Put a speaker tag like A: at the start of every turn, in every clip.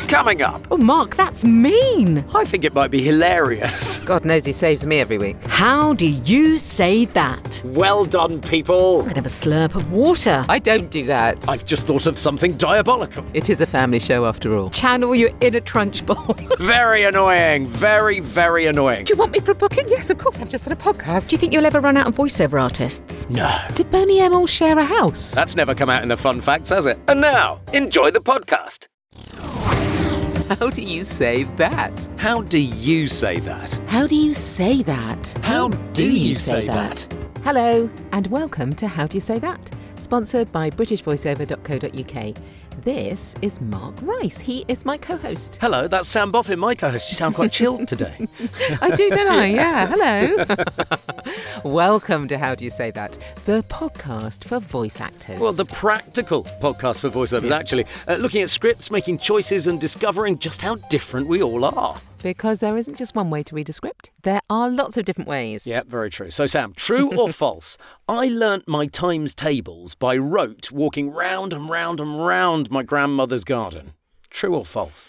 A: Coming up.
B: Oh, Mark, that's mean.
A: I think it might be hilarious.
C: God knows he saves me every week.
B: How do you say that?
A: Well done, people.
B: I'm gonna have a slurp of water.
C: I don't do that.
A: I've just thought of something diabolical.
C: It is a family show after all.
B: Channel your inner Trunchbull.
A: Very annoying. Very, very annoying.
C: Do you want me for a booking? Yes, of course. I've just had a podcast.
B: Do you think you'll ever run out of voiceover artists?
A: No.
C: Did Boney M all share a house?
A: That's never come out in the fun facts, has it? And now, enjoy the podcast.
C: How do you say that?
A: How do you say that?
C: How do you say that?
A: How do you say that?
C: Hello, and welcome to How Do You Say That? Sponsored by BritishVoiceover.co.uk. This is Mark Rice. He is my co-host.
A: Hello, that's Sam Boffin, my co-host. You sound quite chilled today.
C: I do, don't I? Yeah, hello. Welcome to How Do You Say That? The podcast for voice actors.
A: Well, the practical podcast for voiceovers, actually. Looking at scripts, making choices and discovering just how different we all are.
C: Because there isn't just one way to read a script. There are lots of different ways.
A: Yeah, very true. So, Sam, true or false? I learnt my times tables by rote, walking round and round and round my grandmother's garden. True or false?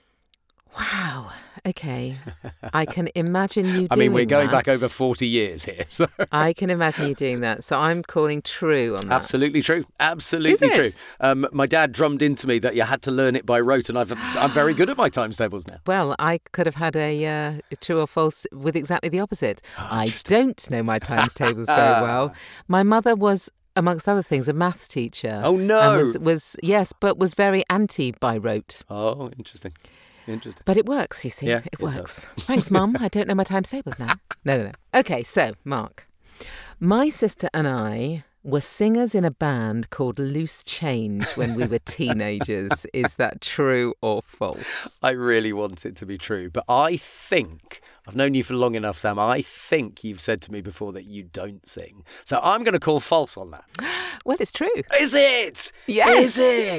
C: Wow. Okay. I can imagine you doing that.
A: I mean, we're going back over 40 years here. So.
C: I can imagine you doing that. So I'm calling true on that.
A: Absolutely true. Absolutely true. My dad drummed into me that you had to learn it by rote, and I'm very good at my times tables now.
C: Well, I could have had a true or false with exactly the opposite. I don't know my times tables very well. My mother was, amongst other things, a maths teacher.
A: Oh, no.
C: And was very anti by rote.
A: Oh, interesting. Interesting.
C: But it works, you see.
A: Yeah,
C: it works. Thanks, Mum. I don't know my times tables now. No. Okay, so, Mark. My sister and I were singers in a band called Loose Change when we were teenagers. Is that true or false?
A: I really want it to be true, but I think, I've known you for long enough, Sam, I think you've said to me before that you don't sing. So I'm going to call false on that.
C: Well, it's true.
A: Is it?
C: Yes.
A: Is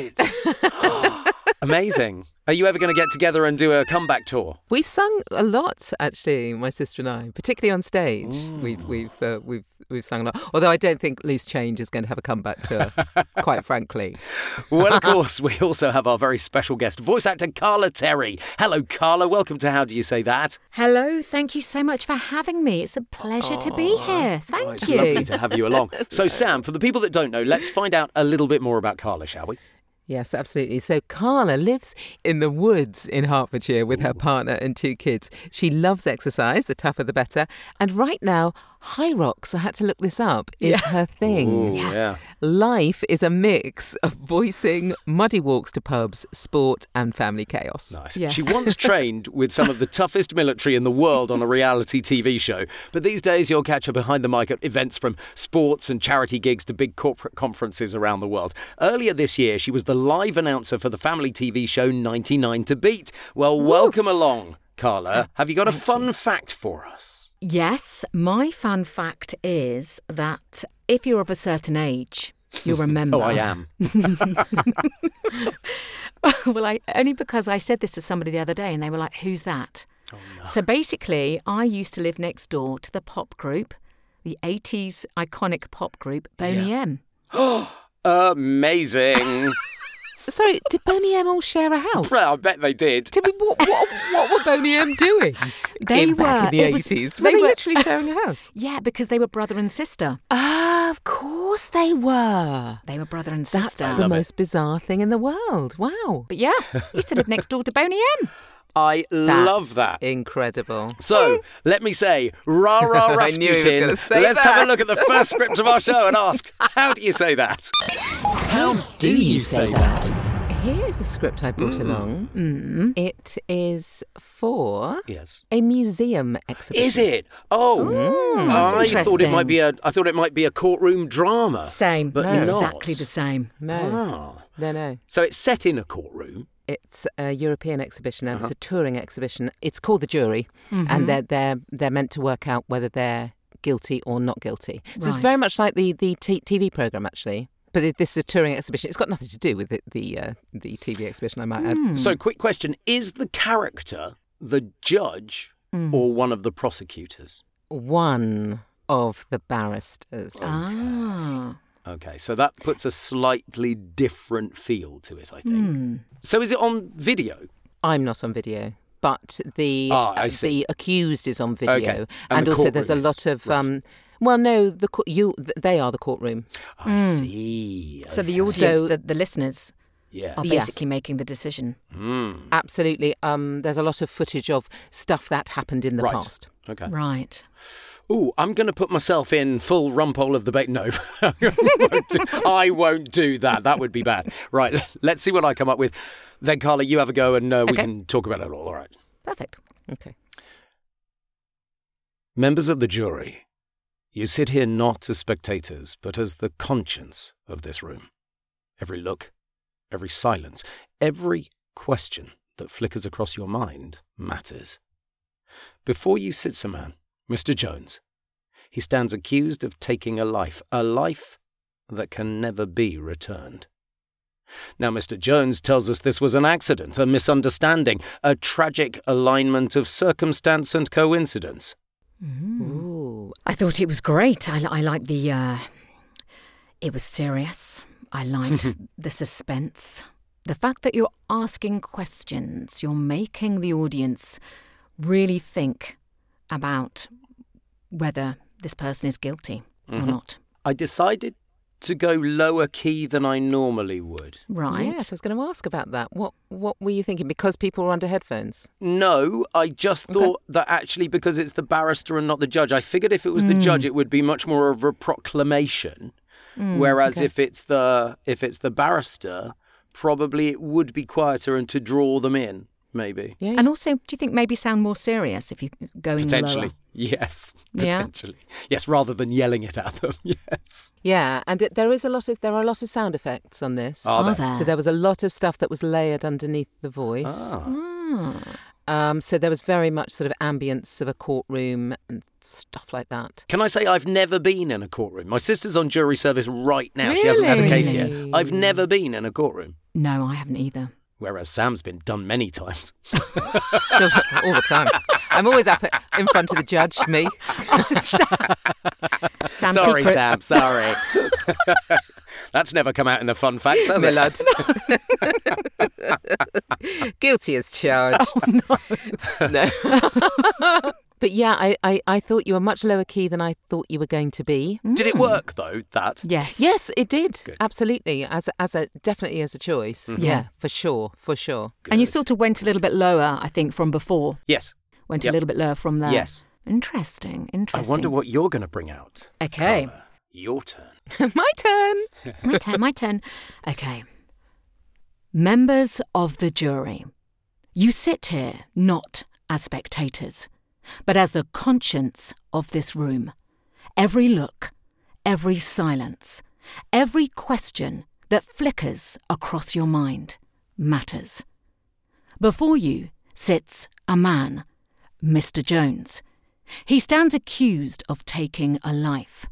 A: it? Amazing. Are you ever going to get together and do a comeback tour?
C: We've sung a lot, actually, my sister and I, particularly on stage. We've sung a lot. Although I don't think Loose Change is going to have a comeback tour, quite frankly.
A: Well, of course, we also have our very special guest, voice actor Carla Terry. Hello, Carla. Welcome to How Do You Say That?
B: Hello, thank you so much for having me. It's a pleasure to be here. Thank
A: It's
B: you.
A: lovely to have you along. So, Sam, for the people that don't know, let's find out a little bit more about Carla, shall we?
C: Yes, absolutely. So Carla lives in the woods in Hertfordshire with her partner and 2 kids. She loves exercise, the tougher the better. And right now, high rocks, I had to look this up, is her thing.
A: Ooh, yeah.
C: Life is a mix of voicing, muddy walks to pubs, sport and family chaos.
A: Nice.
C: Yes.
A: She once trained with some of the toughest military in the world on a reality TV show. But these days you'll catch her behind the mic at events from sports and charity gigs to big corporate conferences around the world. Earlier this year, she was the live announcer for the family TV show 99 to Beat. Well, welcome along, Carla. Have you got a fun fact for us?
B: Yes, my fun fact is that if you're of a certain age, you'll remember.
A: Oh, I am.
B: Well, only because I said this to somebody the other day and they were like, who's that?
A: Oh, no.
B: So basically, I used to live next door to the pop group, the 80s iconic pop group, Boney M.
A: Amazing.
C: Sorry, did Boney M all share a house?
A: Well, I bet they did.
C: What were Boney M doing?
B: They were.
C: Back in the
B: it was-
C: 80s.
B: well,
C: Were they
B: were-
C: literally sharing a house?
B: Yeah, because they were brother and sister.
C: Ah, of course they were.
B: They were brother and
C: That's
B: sister.
C: the
A: love it.
C: most bizarre thing in the world. Wow.
B: But yeah, used to live next door to Boney M.
A: I love
C: That's
A: that.
C: incredible.
A: So, let me say, rah, rah,
C: I knew he was
A: Rasputin.
C: gonna say
A: Let's have
C: that.
A: a look at the first script of our show and ask, how do you say that? How do you say that?
C: Here is the script I brought along. It is for
A: Yes.
C: a museum exhibition.
A: Is it? Oh,
B: that's
A: I thought it might
B: interesting.
A: be a courtroom drama.
B: Same.
A: But
C: No.
A: not.
B: Exactly the same.
C: No.
A: Ah.
C: No.
A: So it's set in a courtroom.
C: It's a European exhibition and it's a touring exhibition. It's called The Jury, and they're meant to work out whether they're guilty or not guilty. So it's
B: Right.
C: very much like the TV programme, actually. But this is a touring exhibition. It's got nothing to do with the TV exhibition, I might add.
A: So, quick question. Is the character the judge or one of the prosecutors?
C: One of the barristers.
B: Ah.
A: Okay, so that puts a slightly different feel to it, I think. So is it on video?
C: I'm not on video, but the
A: I see.
C: the accused is on video,
A: Okay.
C: and
A: the
C: also there's a
A: courtroom
C: lot
A: is.
C: of
A: Right.
C: well, no, they are the courtroom.
A: I see.
B: So the
A: Okay.
B: audience,
C: So-
B: the listeners,
A: Yes.
B: are basically making the decision.
C: Absolutely. There's a lot of footage of stuff that happened in the
A: Right.
C: past.
A: Okay.
B: Right.
A: Ooh, I'm going to put myself in full rumpole of the bait. No, I won't do that. That would be bad. Right, let's see what I come up with. Then, Carla, you have a go and we
C: Okay.
A: can talk about it all. All right.
B: Perfect.
C: Okay.
A: Members of the jury, you sit here not as spectators, but as the conscience of this room. Every look, every silence, every question that flickers across your mind matters. Before you sits a man, Mr. Jones. He stands accused of taking a life that can never be returned. Now, Mr. Jones tells us this was an accident, a misunderstanding, a tragic alignment of circumstance and coincidence.
C: Ooh.
B: I thought it was great. I liked the. It was serious. I liked the suspense. The fact that you're asking questions, you're making the audience really think about whether this person is guilty or not.
A: I decided to go lower key than I normally would.
B: Right.
C: Yes, I was going to ask about that. What were you thinking? Because people were under headphones?
A: No, I just thought that actually because it's the barrister and not the judge, I figured if it was the judge, it would be much more of a proclamation. Whereas if it's the barrister, probably it would be quieter and to draw them in, maybe.
C: Yeah.
B: And also, do you think maybe sound more serious if you're going
A: Potentially.
B: lower?
A: Yes,
C: Yeah.
A: potentially. Yes, rather than yelling it at them. Yes.
C: Yeah, and there are a lot of sound effects on this.
A: Are
B: Are
A: there?
B: there?
C: So there was a lot of stuff that was layered underneath the voice. So there was very much sort of ambience of a courtroom and stuff like that.
A: Can I say I've never been in a courtroom? My sister's on jury service right now. She hasn't had a case yet.
C: Really?
A: I've never been in a courtroom.
B: No, I haven't either.
A: Whereas Sam's been done many times.
C: All the time. I'm always up in front of the judge, me.
B: Sam
A: Sorry,
B: Secrets.
A: Sam. Sorry. That's never come out in the fun facts, has
C: My
A: it?
C: lad. Guilty as charged. No. But yeah, I thought you were much lower key than I thought you were going to be.
A: Did it work, though, that?
B: Yes.
C: Yes, it did.
A: Good.
C: Absolutely. Definitely as a choice. Yeah, for sure.
B: And you sort of went a little bit lower, I think, from before.
A: Yes.
B: Went
A: Yep.
B: a little bit lower from there.
A: Yes.
B: Interesting.
A: I wonder what you're going to bring out.
B: Okay.
A: Carla, your turn.
C: My turn.
B: My turn. Okay. Members of the jury, you sit here not as spectators, but as the conscience of this room. Every look, every silence, every question that flickers across your mind matters. Before you sits a man, Mr. Jones. He stands accused of taking a life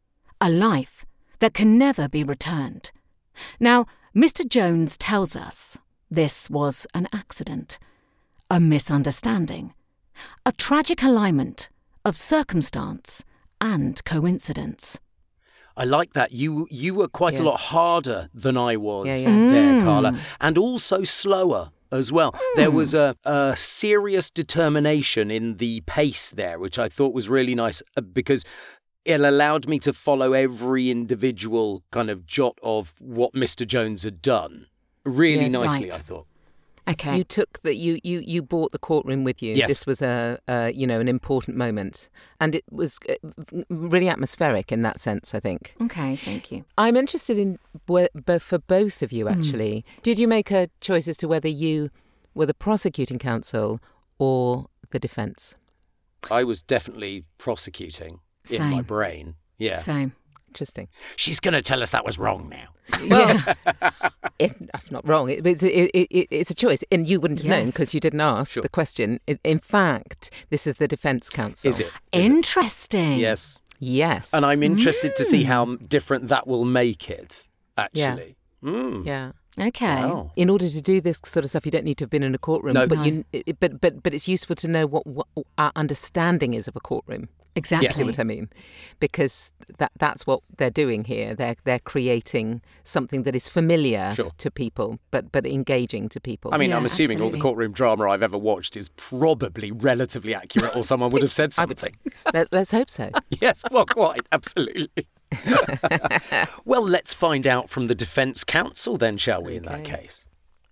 B: that can never be returned. Now, Mr. Jones tells us this was an accident, a misunderstanding, a tragic alignment of circumstance and coincidence.
A: I like that. You were quite a lot harder than I was
C: Yeah, yeah.
A: there, Carla, and also slower as well. There was a serious determination in the pace there, which I thought was really nice because it allowed me to follow every individual kind of jot of what Mr. Jones had done really
C: Yes.
A: nicely,
B: Right.
A: I thought.
B: Okay.
C: You took that. You brought the courtroom with you.
A: Yes.
C: This was an important moment, and it was really atmospheric in that sense, I think.
B: Okay, thank you.
C: I'm interested in for both of you, actually. Did you make a choice as to whether you were the prosecuting counsel or the defence?
A: I was definitely prosecuting in my
B: Same.
A: brain. Yeah.
B: Same.
C: Interesting.
A: She's going to tell us that was wrong now.
C: Well, I'm not wrong. It's a choice, and you wouldn't have known
B: Yes.
C: because you didn't ask
A: Sure.
C: the question. In fact, this is the defence counsel.
A: Is it?
B: Interesting.
A: Yes.
C: Yes.
A: And I'm interested to see how different that will make it, actually.
C: Yeah.
B: Okay.
A: Wow.
C: In order to do this sort of stuff, you don't need to have been in a courtroom.
A: No.
C: But but it's useful to know what our understanding is of a courtroom.
B: Exactly.
C: You see what I mean? Because that's what they're doing here. They're creating something that is familiar to people, but engaging to people.
A: I mean,
B: Yeah,
A: I'm assuming all the
B: absolutely.
A: courtroom drama I've ever watched is probably relatively accurate, or someone would have said something.
C: Let's hope so.
A: Yes, well, quite, absolutely. Well, let's find out from the Defence Counsel then, shall we, in that case?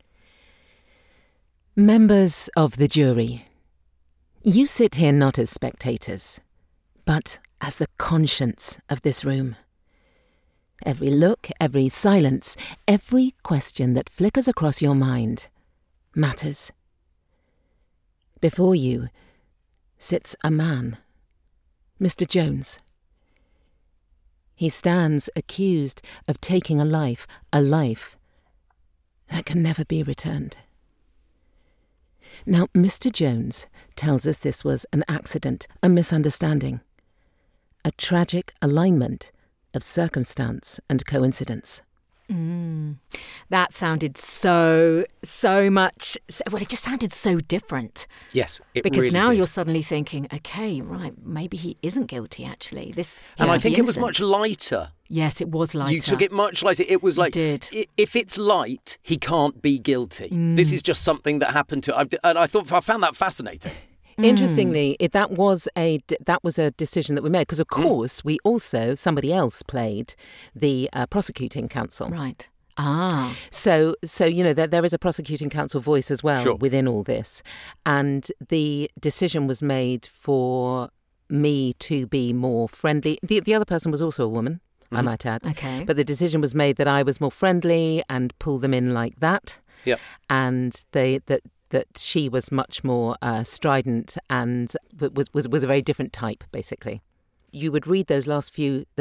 C: Members of the jury, you sit here not as spectators, but as the conscience of this room. Every look, every silence, every question that flickers across your mind matters. Before you sits a man, Mr. Jones. He stands accused of taking a life that can never be returned. Now, Mr. Jones tells us this was an accident, a misunderstanding, a tragic alignment of circumstance and coincidence.
B: That sounded so much. Well, it just sounded so different.
A: Yes, it
B: Because
A: really
B: now
A: did.
B: you're suddenly thinking, okay, right, maybe he isn't guilty, actually.
A: And I
B: might
A: think
B: be
A: it was
B: innocent.
A: much lighter.
B: Yes, it was lighter.
A: You took it much lighter. It was like,
B: did.
A: If it's light, he can't be guilty. This is just something that happened to... And I found that fascinating.
C: Interestingly, that was a decision that we made because, of course, we also, somebody else played the prosecuting counsel.
B: Right. Ah.
C: So you know, there is a prosecuting counsel voice as well
A: Sure.
C: within all this. And the decision was made for me to be more friendly. The other person was also a woman, I might add.
B: Okay.
C: But the decision was made that I was more friendly and pull them in like that.
A: Yep.
C: And that she was much more strident and was a very different type, basically. You would read those last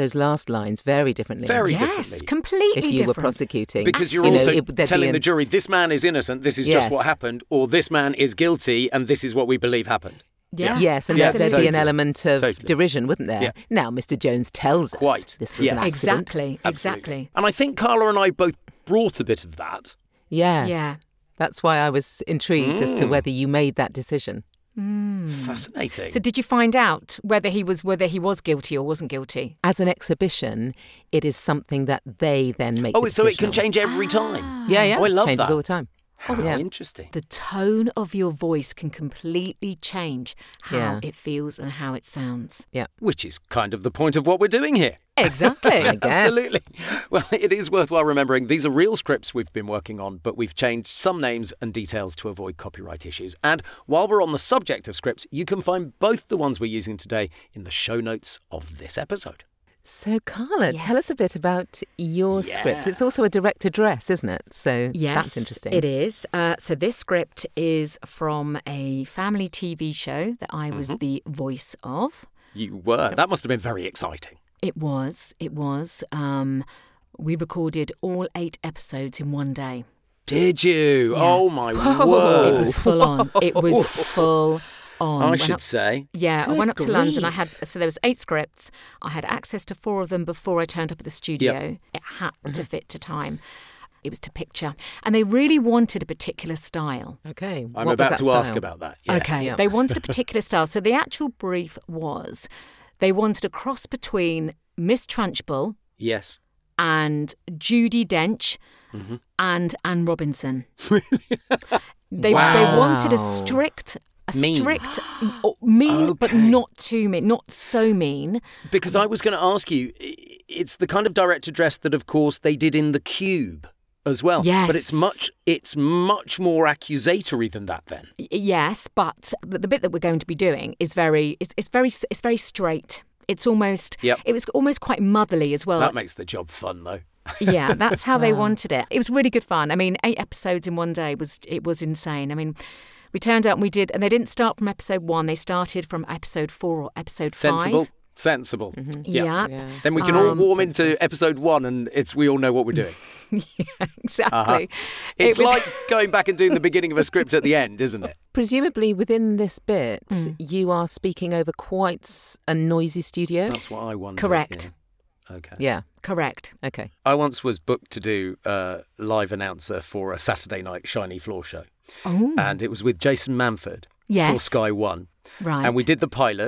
C: lines very differently.
A: Very
B: Yes,
A: differently.
B: completely
C: if you
B: different.
C: were prosecuting.
A: Because you're
C: You know,
A: also
C: there'd be
A: telling
C: an-
A: the jury, this man is innocent, this is just
C: Yes.
A: what happened, or this man is guilty, and this is what we believe happened.
B: Yeah.
C: Yes, and
A: Yeah,
C: there'd be
A: totally.
C: an element of
A: Totally.
C: derision, wouldn't there?
A: Yeah.
C: Now, Mr. Jones tells us
A: Quite.
C: this was an
A: Yes.
C: accident.
B: Exactly.
A: Absolutely. And I think Carla and I both brought a bit of that.
C: Yes.
B: Yeah.
C: That's why I was intrigued as to whether you made that decision.
A: Fascinating.
B: So did you find out whether he was guilty or wasn't guilty?
C: As an exhibition, it is something that they then make.
A: Oh,
C: the
A: so it
C: decision
A: can
C: on.
A: change every time.
C: Yeah, yeah.
A: Oh, I love
C: Changes
A: that.
C: all the time.
A: How
C: yeah.
A: interesting.
B: The tone of your voice can completely change how
C: Yeah.
B: it feels and how it sounds.
C: Yeah.
A: Which is kind of the point of what we're doing here.
B: Exactly.
C: I guess.
A: Absolutely. Well, it is worthwhile remembering these are real scripts we've been working on, but we've changed some names and details to avoid copyright issues. And while we're on the subject of scripts, you can find both the ones we're using today in the show notes of this episode.
C: So, Carla, tell us a bit about your script. It's also a direct address, isn't it? So
B: Yes,
C: that's interesting.
B: it is. So this script is from a family TV show that I was the voice of.
A: You were. That must have been very exciting.
B: It was. We recorded all 8 episodes in one day.
A: Did you?
B: Yeah.
A: Oh, my
B: It
A: word.
B: was full on. It was full on.
A: I
B: Went
A: should
B: up-
A: say.
B: Yeah, I
A: Good
B: went up to London.
A: grief.
B: So there was 8 scripts. I had access to 4 of them before I turned up at the studio. It had to fit to time. It was to picture. And they really wanted a particular style.
C: Okay.
A: I'm
C: what was
A: about
C: that
A: to ask
C: style?
A: about that. Yes.
B: Okay, they wanted a particular style. So the actual brief was they wanted a cross between Miss Trunchbull
A: Yes.
B: and Judi Dench and Anne Robinson. They
C: Wow.
B: wanted a strict,
A: Mean.
B: mean, but
A: Okay.
B: not too mean, not so mean.
A: Because I was going to ask you, it's the kind of direct address that, of course, they did in The Cube as well.
B: Yes.
A: But it's much more accusatory than that then.
B: Yes, but the bit that we're going to be doing is very straight. It's almost it was almost quite motherly as well.
A: That makes the job fun, though.
B: Yeah, that's how they wanted it. It was really good fun. I mean, 8 episodes in one day was insane. I mean, we turned up and we did, and they didn't start from episode 1. They started from episode 4 or episode 5.
A: Sensible.
B: Yeah.
A: Then we can all warm into episode 1 and we all know what we're doing.
B: Exactly.
A: It's
B: It was-
A: like going back and doing the beginning of a script at the end, isn't it?
C: Presumably within this bit, you are speaking over quite a noisy studio.
A: That's what I wondered.
B: Correct.
A: Yeah. Okay.
C: Yeah.
B: Correct.
C: Okay.
A: I once was booked to do live announcer for a Saturday night shiny floor show.
B: Oh,
A: And it was with Jason Manford for
B: Yes.
A: Sky One.
B: right.
A: And we did the pilot.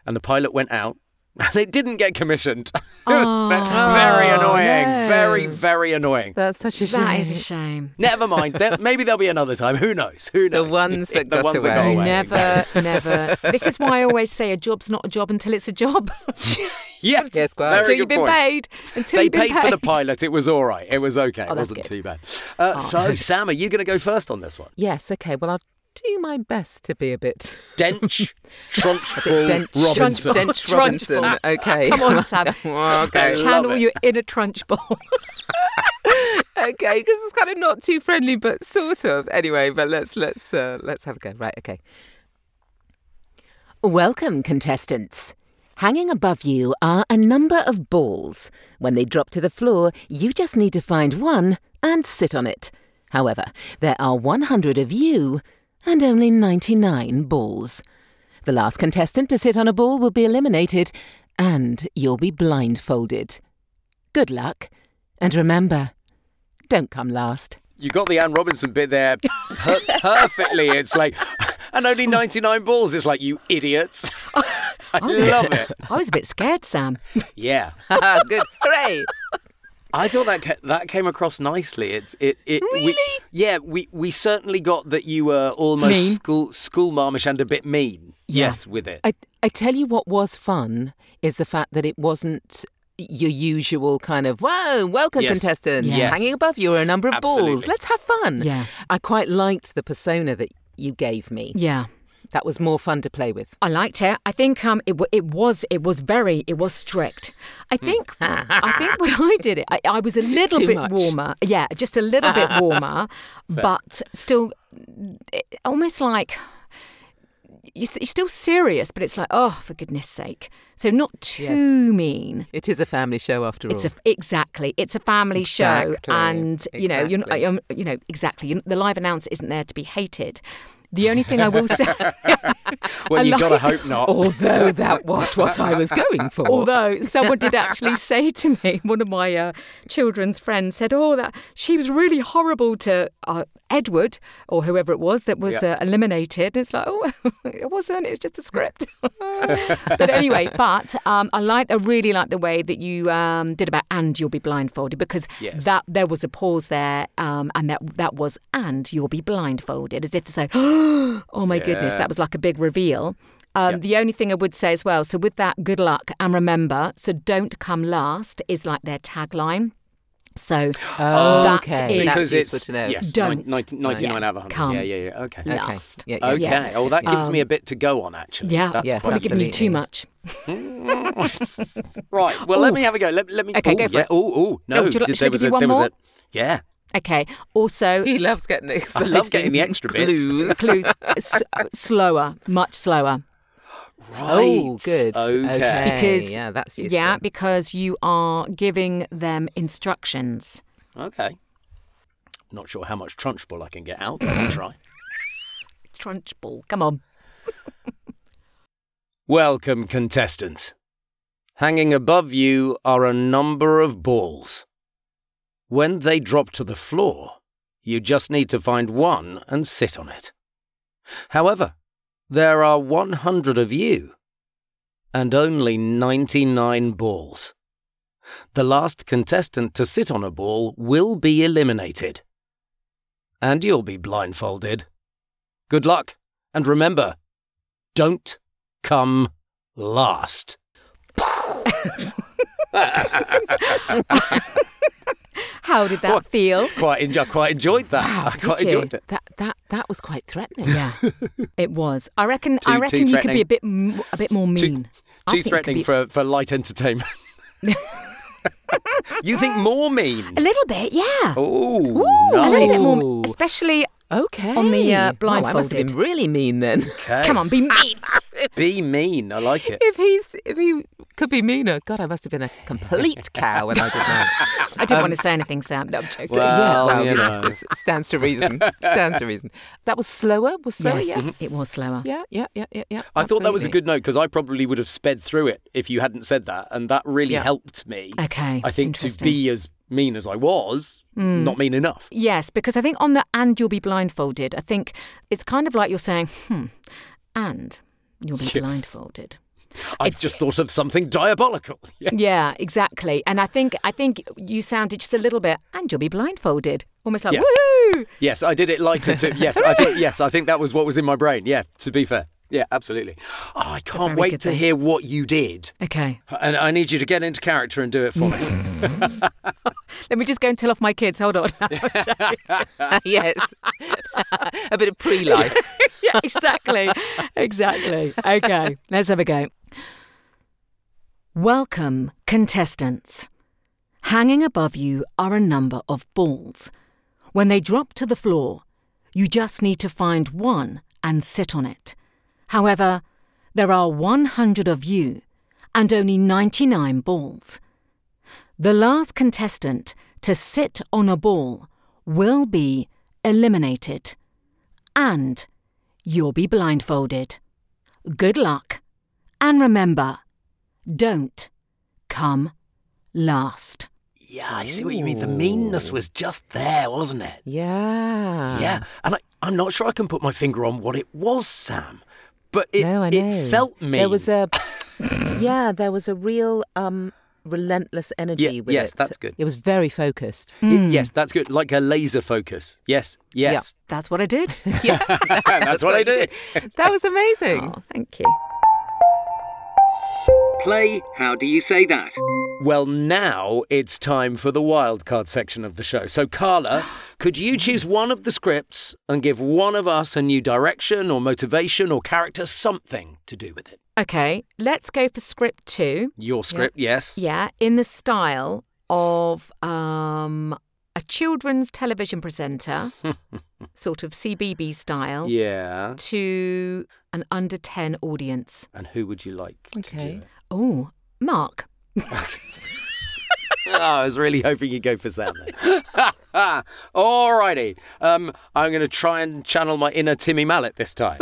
A: and the pilot went out. And it didn't get commissioned.
B: Oh,
A: Very annoying.
C: no.
A: Very, very annoying.
C: That's such a shame.
B: that is a shame.
A: Never mind. Maybe there'll be another time. Who knows? Who knows?
C: The ones that
A: The
C: got
A: ones that
C: away.
A: got away.
B: Never, never. This is why I always say a job's not a job until it's a job.
A: Yes.
C: Yes, quite.
A: Very
B: Until
A: good
B: you've been
A: point.
B: paid. Until
A: They
B: you've been
A: paid for the pilot. It was all right. It was okay. It
B: Oh, that's
A: wasn't
B: good.
A: too bad. So, Sam, are you going to go first on this one?
C: Yes, okay. Well, I'll do my best to be a bit...
A: Dench, Trunchbull, Robinson.
C: Dench Robinson.
B: Trunchbull.
C: Okay.
B: Come on, Sam.
C: Okay.
A: Love
B: Channel
A: it.
B: your inner Trunchbull.
C: Okay, because it's kind of not too friendly, but sort of. Anyway, but let's have a go. Right, okay. Welcome, contestants. Hanging above you are a number of balls. When they drop to the floor, you just need to find one and sit on it. However, there are 100 of you and only 99 balls. The last contestant to sit on a ball will be eliminated, and you'll be blindfolded. Good luck, and remember, don't come last.
A: You got the Anne Robinson bit there perfectly. It's like, and only 99 balls. It's like, you idiots. I love it.
B: I was a bit scared, Sam.
A: Yeah.
C: Good. Hooray.
A: I thought that came across nicely.
C: Really?
A: We certainly got that you were almost
B: Mean.
A: school marmish and a bit mean.
B: Yeah.
A: Yes, with it.
C: I tell you what was fun is the fact that it wasn't your usual kind of, whoa, welcome,
A: Yes.
C: contestants.
B: Yes.
C: Hanging above you are a number of
A: Absolutely.
C: balls. Let's have fun.
B: Yeah.
C: I quite liked the persona that you gave me.
B: Yeah.
C: That was more fun to play with.
B: I liked it. I think it was strict. I think when I did it, I was a little
C: Too
B: bit
C: much.
B: warmer. Yeah, just a little bit warmer, but still almost like you're still serious, but it's like, oh, for goodness sake. So not too mean.
C: It is a family show after all.
B: Exactly. It's a family show,
C: Exactly.
B: and
C: Exactly.
B: the live announcer isn't there to be hated. The only thing I will say,
A: Well, you've got to
B: like-
A: hope not.
C: Although that was what I was going for.
B: although someone did actually say to me, one of my children's friends said, "Oh, that she was really horrible to Edward or whoever it was that was eliminated." And it's like, oh, it wasn't. It's just a script. But anyway, I really like the way that you did about "and you'll be blindfolded," because
A: Yes.
B: that there was a pause there, and that was "and you'll be blindfolded," as if to say, "Oh my goodness," that was like a big reveal. The only thing I would say as well, so with that, good luck and remember, so don't come last is like their tagline. So that
C: Okay.
B: is
A: Because
C: useful
A: it's
C: to know.
A: yes,
B: Don't.
A: 99 out of 100.
B: Come.
A: Yeah. Okay.
C: Okay.
B: last.
C: Yeah.
A: Okay.
B: Yeah.
A: Oh, that gives me a bit to go on, actually.
B: Yeah,
A: That's
C: Yes,
A: quite
B: probably giving you too
C: absolutely.
B: much.
A: Right. Well, let me have a go. Let me.
B: Okay,
A: ooh,
B: go for
A: yeah.
B: it.
A: Oh, no.
B: would you like- should I give you one
A: there was
B: more?
A: a. Yeah.
B: Okay. Also,
C: He loves getting
A: I
C: exciting
A: love getting the extra bits.
C: clues.
B: clues slower, much slower.
A: Right.
C: Oh, good.
A: Okay.
B: Because
C: yeah, that's useful.
B: Yeah, because you are giving them instructions.
A: Okay. Not sure how much Trunchbull I can get out. But I'll try.
B: Trunchbull, come on.
A: Welcome, contestants. Hanging above you are a number of balls. When they drop to the floor, you just need to find one and sit on it. However, there are 100 of you and only 99 balls. The last contestant to sit on a ball will be eliminated. And you'll be blindfolded. Good luck, and remember, don't come last.
B: How did that feel?
A: Quite enjoyed that.
B: Wow,
A: I quite
B: did you?
A: enjoyed it.
C: That was quite threatening.
B: Yeah, it was. I reckon.
A: Too
B: You could be a
A: threatening.
B: bit more mean. I
A: Too
B: think you could
A: threatening
B: be-
A: for light entertainment. You think more mean?
B: a little bit. Yeah.
A: Oh,
B: A little
A: nice.
B: bit more, especially.
C: Okay.
B: On the,
C: Oh, I must have
B: blindfolded.
C: been really mean then.
A: Okay.
B: Come on, be mean.
A: Be mean. I like it.
C: If he could be meaner, God, I must have been a complete cow when I did that.
B: I didn't want to say anything, Sam. No, I'm joking.
A: Well, you
C: yeah,
A: know.
C: it stands to reason. Stands to reason. That was slower. Was slower.
B: Yes,
C: Yes.
B: it was slower.
C: Yeah.
A: I thought that was a
C: absolutely.
A: good note because I probably would have sped through it if you hadn't said that, and that really
C: Yeah.
A: helped me.
B: Okay,
A: I think to
B: interesting.
A: be as mean as I was, not mean enough.
B: Yes, because I think on the "and you'll be blindfolded," I think it's kind of like you're saying, and you'll be
A: Yes.
B: blindfolded.
A: I've just thought of something diabolical. Yes.
B: Yeah, exactly. And I think you sounded just a little bit, and you'll be blindfolded. Almost like,
A: Yes.
B: woohoo!
A: Yes, I did it lighter too. Yes, I think that was what was in my brain. Yeah, to be fair. Yeah, absolutely. Oh, I can't
B: very
A: wait
B: good
A: to
B: then.
A: hear what you did.
B: Okay.
A: And I need you to get into character and do it for me.
B: Let me just go and tell off my kids. Hold on.
C: Yes. A bit of pre-life.
B: Yeah, exactly. Okay, let's have a go. Welcome, contestants. Hanging above you are a number of balls. When they drop to the floor, you just need to find one and sit on it. However, there are 100 of you and only 99 balls. The last contestant to sit on a ball will be eliminated. And you'll be blindfolded. Good luck. And remember, don't come last.
A: Yeah, I see what you mean. The meanness was just there, wasn't it?
C: Yeah.
A: Yeah, and I'm not sure I can put my finger on what it was, Sam. But
C: No, I know.
A: it felt mean.
C: There was a real relentless energy with it.
A: yes, that's good.
C: It was very focused.
A: Yes, that's good. Like a laser focus. Yes.
B: That's what I did.
C: Yeah.
A: That's what I did.
C: That was amazing.
B: Oh, thank you.
A: Play, how do you say that? Well, now it's time for the wildcard section of the show. So, Carla, could you choose one of the scripts and give one of us a new direction or motivation or character, something to do with it?
B: Okay, let's go for script 2.
A: Your script, yes.
B: Yeah, in the style of a children's television presenter, sort of CBB style,
A: Yeah.
B: to an under 10 audience.
A: And who would you like to
C: Okay.
A: do it?
B: Oh, Mark.
A: Oh, I was really hoping you'd go for Sam then. All righty. I'm going to try and channel my inner Timmy Mallet this time.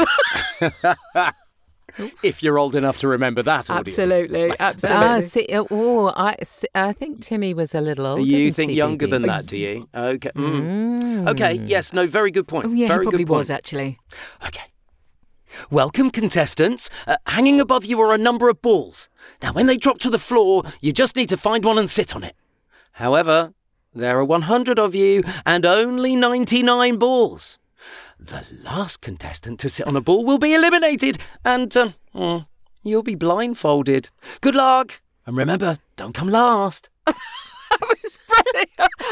A: If you're old enough to remember that, audience.
B: Absolutely.
C: I think Timmy was a little older.
A: You
C: than
A: think
C: CBeebies.
A: younger than that, do you? Okay. Okay, yes, no, very good point.
B: Oh, yeah,
A: very
B: he probably
A: good point.
B: was, actually.
A: Okay. Welcome, contestants. Hanging above you are a number of balls. Now, when they drop to the floor, you just need to find one and sit on it. However, there are 100 of you and only 99 balls. The last contestant to sit on a ball will be eliminated and you'll be blindfolded. Good luck. And remember, don't come last.
B: That was brilliant.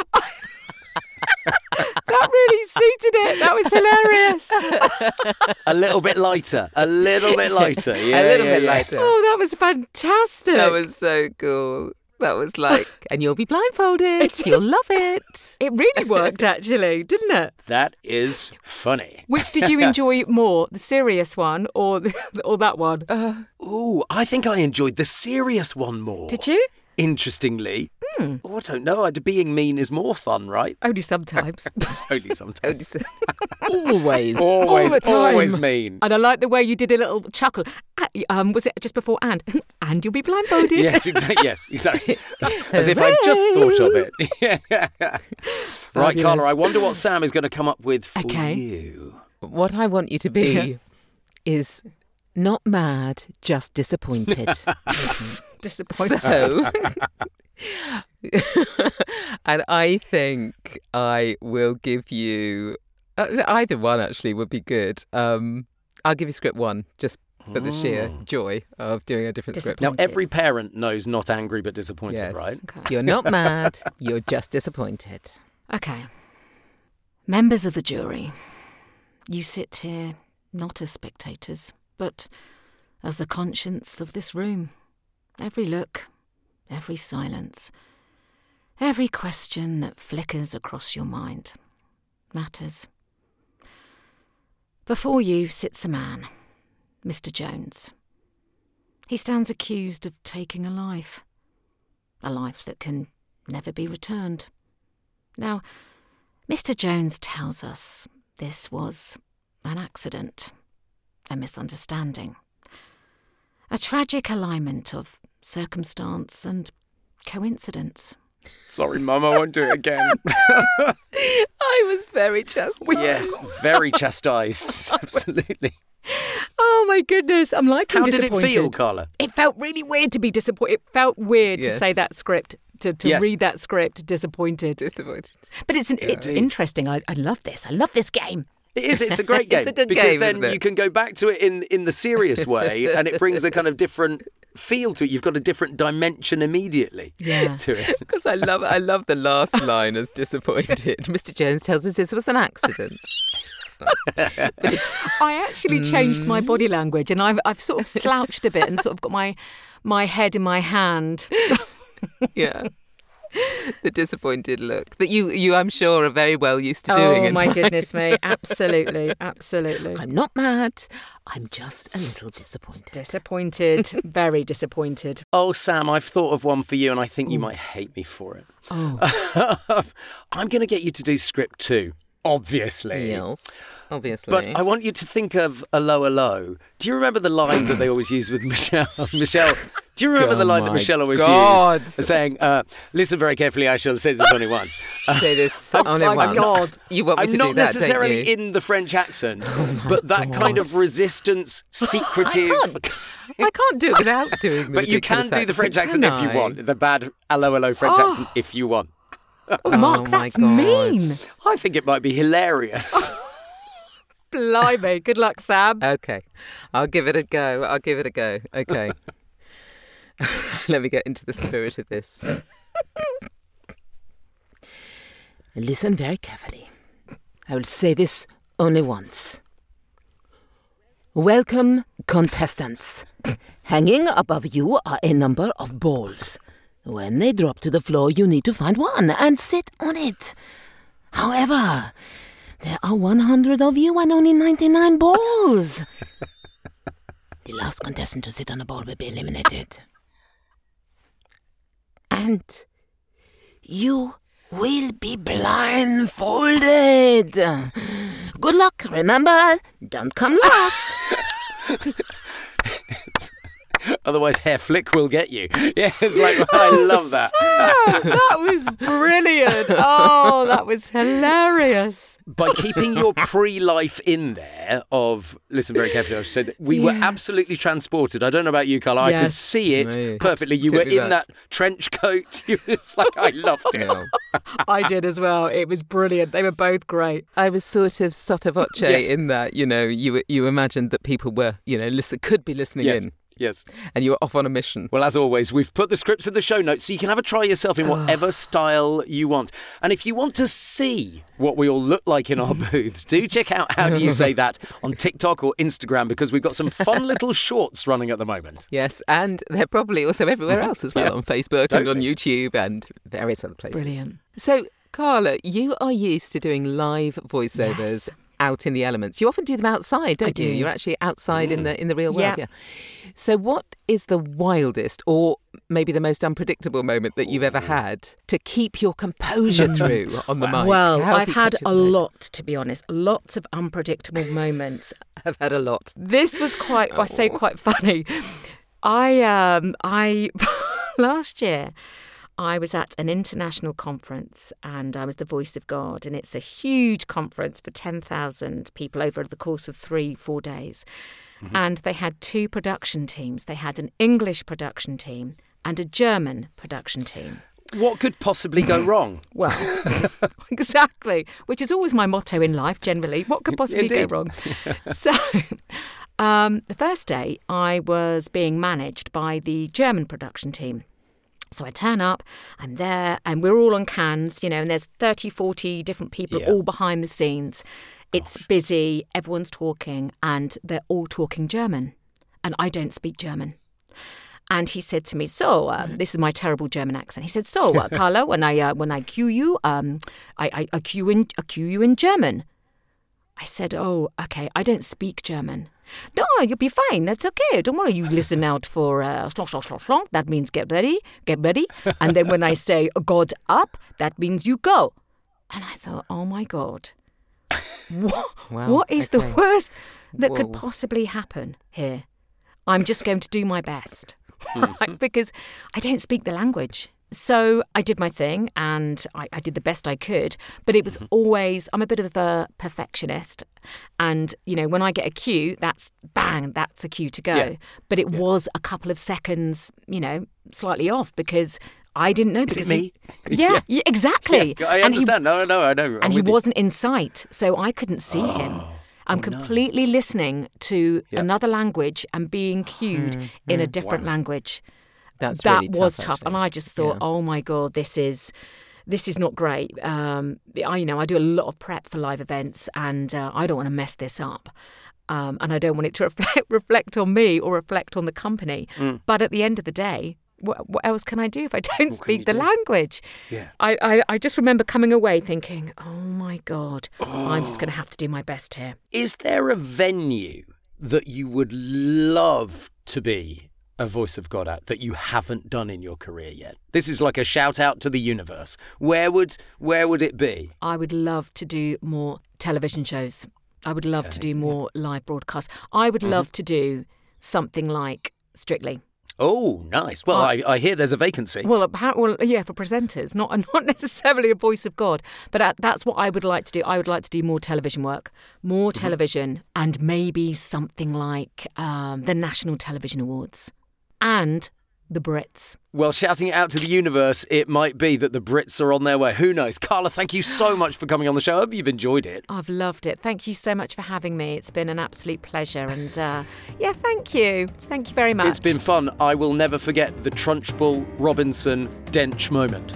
B: That really suited it. That was hilarious.
A: A little bit lighter. Yeah,
C: a little bit lighter.
B: Oh, that was fantastic.
C: That was so cool. That was like, and you'll be blindfolded. You'll love it.
B: It really worked, actually, didn't it?
A: That is funny.
B: Which did you enjoy more, the serious one or that one?
A: Ooh, I think I enjoyed the serious one more.
B: Did you?
A: Interestingly. Oh, I don't know. Being mean is more fun, right?
B: Only sometimes.
A: Only sometimes.
C: Always.
A: Always,
B: All the time.
A: always mean.
B: And I like the way you did a little chuckle. Was it just before and? And you'll be blindfolded.
A: Yes, exactly. Yes, exactly. As if I've just thought of it. Yeah. Right, Carla, I wonder what Sam is going to come up with for you.
C: What I want you to be is not mad, just disappointed.
B: Disappointed.
C: So, and I think I will give you either one. Actually, would be good. I'll give you script 1 just for the sheer joy of doing a different script.
A: Now, every parent knows not angry but disappointed,
C: Yes.
A: right?
B: Okay.
C: You're not mad. You're just disappointed.
B: Okay. Members of the jury, you sit here not as spectators, but as the conscience of this room. Every look, every silence, every question that flickers across your mind matters. Before you sits a man, Mr. Jones. He stands accused of taking a life that can never be returned. Now, Mr. Jones tells us this was an accident, a misunderstanding, a tragic alignment of circumstance and coincidence.
A: Sorry, Mum, I won't do it again.
C: I was very chastised.
A: Yes, very chastised. Absolutely.
B: Oh my goodness, I'm like
A: How did it
B: disappointed.
A: feel, Carla?
B: It felt really weird to be disappointed. It felt weird to say that script, to
A: Yes.
B: read that script, disappointed. But it's interesting. I love this. I love this game.
A: It is. It's a great game.
C: It's a good
A: because
C: game,
A: then
C: isn't it?
A: you can go back to it in the serious way, and it brings a kind of different feel to it. You've got a different dimension immediately to it.
C: Because I love the last line as disappointed. Mr. Jones tells us this was an accident.
B: I actually changed my body language, and I've sort of slouched a bit and sort of got my head in my hand.
C: Yeah. The disappointed look that you I'm sure are very well used to doing.
B: Oh my goodness me. Absolutely. Absolutely.
C: I'm not mad. I'm just a little disappointed.
B: Disappointed. Very disappointed.
A: Oh, Sam, I've thought of one for you, and I think you might hate me for it.
B: Oh.
A: I'm going to get you to do script 2, obviously.
C: Yes, obviously.
A: But I want you to think of Allo Allo. Do you remember the line that they always use with Michelle? Michelle, do you remember the line that Michelle always used? Saying, listen very carefully, I shall say this only once.
C: Say this only
B: my
C: once.
B: God.
C: You want me
A: I'm
C: to
A: not
C: do that,
A: necessarily
C: don't you?
A: in the French accent, but that kind of resistance, secretive.
C: I can't do it without doing the
A: But you can
C: ridiculous
A: do the French accent
C: can
A: if you
C: I?
A: want. The bad Allo Allo French accent if you want.
B: Oh, Mark,
C: my
B: that's
C: God.
B: mean.
A: I think it might be hilarious.
B: Blimey. Good luck, Sam.
C: Okay, I'll give it a go. Okay. Let me get into the spirit of this. Listen very carefully. I will say this only once. Welcome, contestants. Hanging above you are a number of balls. When they drop to the floor, you need to find one and sit on it. However, there are 100 of you and only 99 balls. The last contestant to sit on a ball will be eliminated. And you will be blindfolded. Good luck. Remember, don't come last.
A: Otherwise, Hair Flick will get you. Yeah, it's like, I love that.
B: That was brilliant. Oh, that was hilarious.
A: By keeping your pre-life in there of, listen very carefully, I said, we were absolutely transported. I don't know about you, Carla. I could
B: Yes.
A: see it
C: No,
A: perfectly. You were
C: absolutely
A: in that trench coat. It's like, I loved it.
B: I did as well. It was brilliant. They were both great.
C: I was sort of sotto voce
A: Yes.
C: in that, you imagined that people were, could be listening
A: Yes.
C: in.
A: Yes.
C: And you were off on a mission.
A: Well, as always, we've put the scripts in the show notes so you can have a try yourself in whatever style you want. And if you want to see what we all look like in our booths, do check out How Do You Say That on TikTok or Instagram, because we've got some fun little shorts running at the moment.
C: Yes, and they're probably also everywhere else as well,
A: Yeah,
C: on Facebook and on
A: totally.
C: YouTube and various other places.
B: Brilliant.
C: So, Carla, you are used to doing live voiceovers
B: Yes.
C: out in the elements. You often do them outside, don't you?
B: do.
C: You're actually outside in the real world.
B: Yeah.
C: Yeah. So, what is the wildest or maybe the most unpredictable moment that you've ever had to keep your composure through on the mic?
B: Well,
C: How have
B: I've
C: you
B: had
C: kept your
B: a
C: composure?
B: lot, to be honest. Lots of unpredictable moments.
C: I've had a lot.
B: This was quite, I say quite funny. I last year, I was at an international conference and I was the voice of God, and it's a huge conference for 10,000 people over the course of 3-4 days. And they had 2 production teams. They had an English production team and a German production team.
A: What could possibly go wrong?
B: Well, exactly, which is always my motto in life, generally. What could possibly go
A: Indeed.
B: wrong? So, the first day, I was being managed by the German production team. So I turn up, I'm there, and we're all on cans, and there's 30, 40 different people all behind the scenes. It's busy, everyone's talking, and they're all talking German. And I don't speak German. And he said to me, so, this is my terrible German accent. He said, so, Carla, when I cue you, I cue you in German. I said, oh, okay, I don't speak German. No, you'll be fine. That's okay. Don't worry. You listen out for slong, slong, slong, slong. That means get ready. And then when I say God up, that means you go. And I thought, oh my God, what is the worst that could possibly happen here? I'm just going to do my best. Right? Because I don't speak the language. So I did my thing and I did the best I could, but it was always, I'm a bit of a perfectionist. And, when I get a cue, that's bang, that's the cue to go.
A: Yeah.
B: But it was a couple of seconds, slightly off because I didn't know.
A: Is
B: because
A: it me?
B: Yeah, exactly.
A: Yeah, I understand. I know.
B: And he wasn't in sight, so I couldn't see him. I'm completely listening to another language and being cued in a different language.
C: That
B: really was
C: tough,
B: tough.
C: actually.
B: And I just thought, oh my God, this is not great. I do a lot of prep for live events and I don't want to mess this up. And I don't want it to reflect on me or reflect on the company. But at the end of the day, what else can I do if I don't speak the language?
A: Yeah.
B: I just remember coming away thinking, oh my God, I'm just going to have to do my best here.
A: Is there a venue that you would love to be a voice of God at that you haven't done in your career yet? This is like a shout out to the universe. Where would it be?
B: I would love to do more television shows. I would love to do more live broadcasts. I would love to do something like Strictly.
A: Oh, nice. Well, I hear there's a vacancy.
B: Well, yeah, for presenters, not necessarily a voice of God, but that's what I would like to do. I would like to do more television work, more television, and maybe something like the National Television Awards and the Brits.
A: Well, shouting it out to the universe, it might be that the Brits are on their way. Who knows? Carla, thank you so much for coming on the show. I hope you've enjoyed it.
B: I've loved it. Thank you so much for having me. It's been an absolute pleasure. And thank you. Thank you very much.
A: It's been fun. I will never forget the Trunchbull Robinson Dench moment.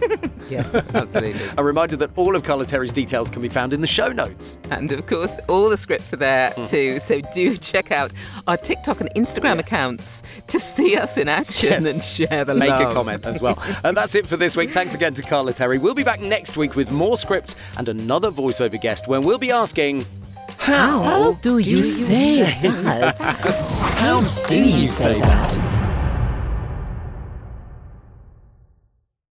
C: Yes, absolutely.
A: A reminder that all of Carla Terry's details can be found in the show notes.
C: And of course, all the scripts are there too. So do check out our TikTok and Instagram accounts to see us in action and share the
A: Make
C: love.
A: a comment as well. And that's it for this week. Thanks again to Carla Terry. We'll be back next week with more scripts and another voiceover guest when we'll be asking,
C: How do you say that?
A: How do you say that?